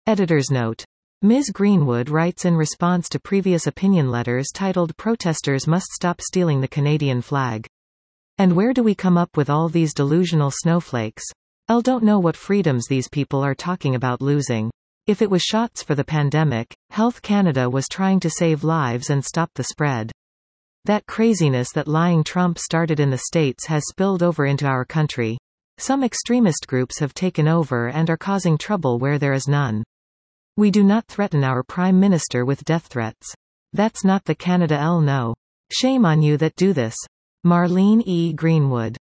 Editor's note. Ms. Greenwood writes in response to previous opinion letters titled "Protesters Must Stop Stealing the Canadian Flag." And where do we come up with all these delusional snowflakes? I don't know what freedoms these people are talking about losing. If it was shots for the pandemic, Health Canada was trying to save lives and stop the spread. That craziness that lying Trump started in the States has spilled over into our country. Some extremist groups have taken over and are causing trouble where there is none. We do not threaten our Prime Minister with death threats. That's not the Canada. No. Shame on you that do this. Marlene E. Greenwood.